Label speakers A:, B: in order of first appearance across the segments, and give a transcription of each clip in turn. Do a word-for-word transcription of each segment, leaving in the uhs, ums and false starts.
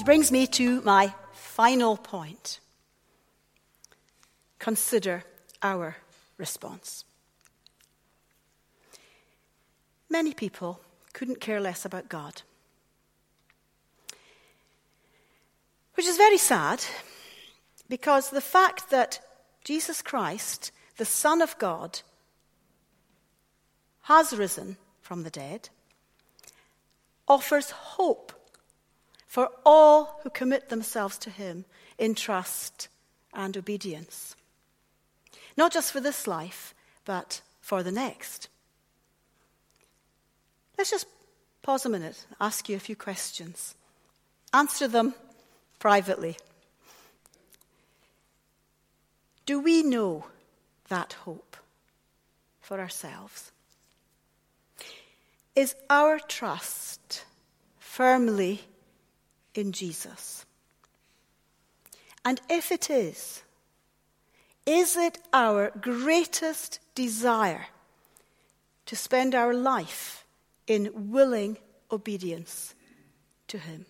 A: Which brings me to my final point. Consider our response. Many people couldn't care less about God. Which is very sad, because the fact that Jesus Christ, the Son of God, has risen from the dead, offers hope for all who commit themselves to him in trust and obedience. Not just for this life, but for the next. Let's just pause a minute, ask you a few questions. Answer them privately. Do we know that hope for ourselves? Is our trust firmly in Jesus? And if it is, is it our greatest desire to spend our life in willing obedience to him?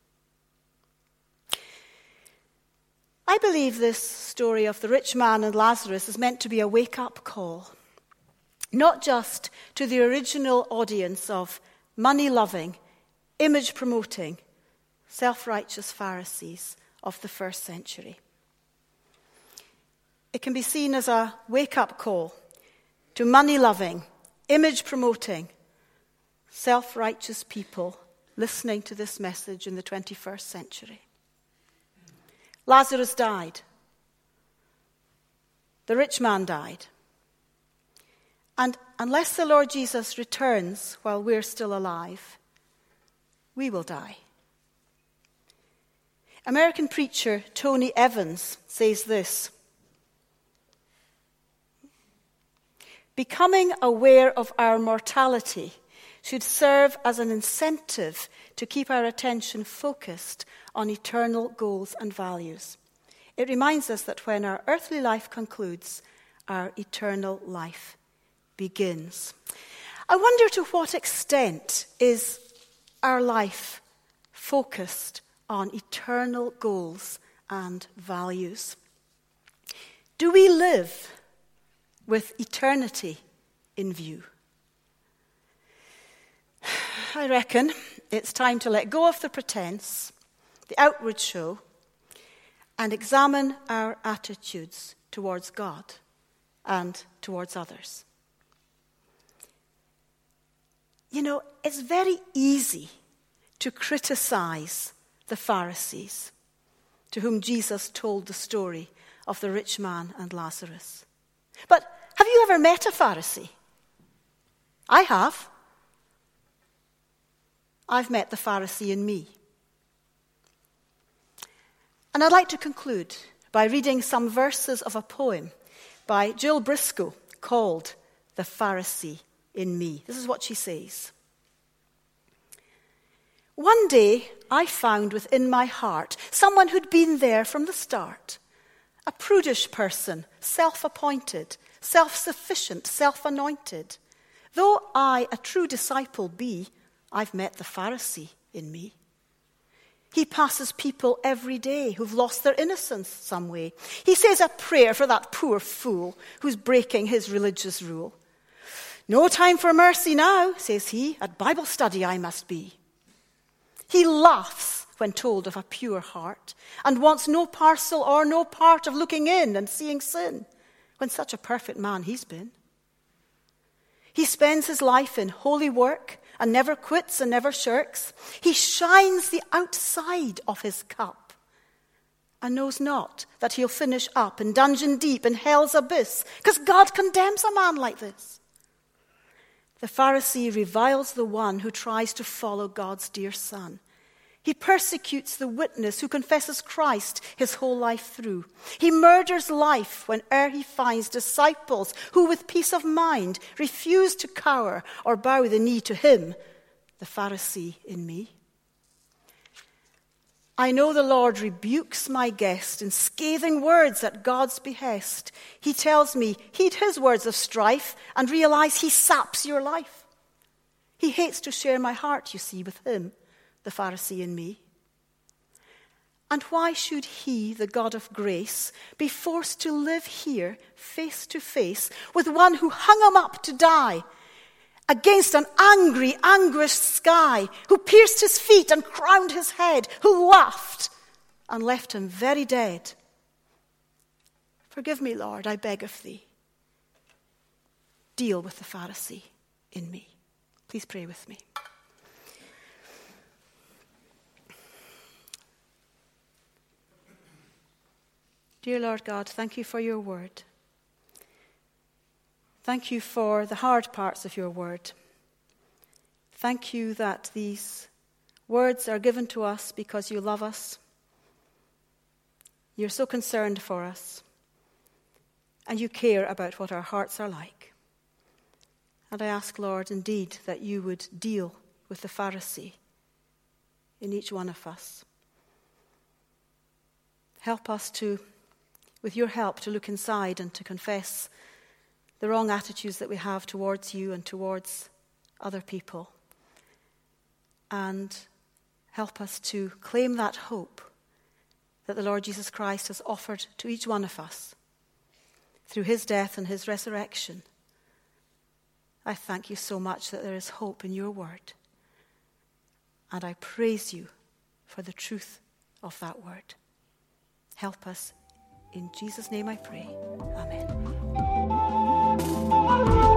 A: I believe this story of the rich man and Lazarus is meant to be a wake-up call, not just to the original audience of money-loving, image-promoting, self-righteous Pharisees of the first century. It can be seen as a wake-up call to money-loving, image-promoting, self-righteous people listening to this message in the twenty-first century. Lazarus died. The rich man died. And unless the Lord Jesus returns while we're still alive, we will die. American preacher Tony Evans says this: becoming aware of our mortality should serve as an incentive to keep our attention focused on eternal goals and values. It reminds us that when our earthly life concludes, our eternal life begins. I wonder to what extent is our life focused on eternal goals and values? Do we live with eternity in view? I reckon it's time to let go of the pretense, the outward show, and examine our attitudes towards God and towards others. You know, it's very easy to criticize the Pharisees to whom Jesus told the story of the rich man and Lazarus. But have you ever met a Pharisee? I have. I've met the Pharisee in me. And I'd like to conclude by reading some verses of a poem by Jill Briscoe called The Pharisee in Me. This is what she says. One day I found within my heart someone who'd been there from the start. A prudish person, self-appointed, self-sufficient, self-anointed. Though I a true disciple be, I've met the Pharisee in me. He passes people every day who've lost their innocence some way. He says a prayer for that poor fool who's breaking his religious rule. No time for mercy now, says he, at Bible study I must be. He laughs when told of a pure heart and wants no parcel or no part of looking in and seeing sin, when such a perfect man he's been. He spends his life in holy work and never quits and never shirks. He shines the outside of his cup and knows not that he'll finish up in dungeon deep in hell's abyss, because God condemns a man like this. The Pharisee reviles the one who tries to follow God's dear Son. He persecutes the witness who confesses Christ his whole life through. He murders life whene'er he finds disciples who with peace of mind refuse to cower or bow the knee to him, the Pharisee in me. I know the Lord rebukes my guest in scathing words at God's behest. He tells me, heed his words of strife and realize he saps your life. He hates to share my heart, you see, with him, the Pharisee in me. And why should he, the God of grace, be forced to live here face to face with one who hung him up to die against an angry, anguished sky, who pierced his feet and crowned his head, who laughed and left him very dead? Forgive me, Lord, I beg of thee. Deal with the Pharisee in me. Please pray with me. Dear Lord God, thank you for your word. Thank you for the hard parts of your word. Thank you that these words are given to us because you love us. You're so concerned for us. And you care about what our hearts are like. And I ask, Lord, indeed, that you would deal with the Pharisee in each one of us. Help us to, with your help, to look inside and to confess the wrong attitudes that we have towards you and towards other people. And help us to claim that hope that the Lord Jesus Christ has offered to each one of us through his death and his resurrection. I thank you so much that there is hope in your word. And I praise you for the truth of that word. Help us. In Jesus' name I pray. Amen.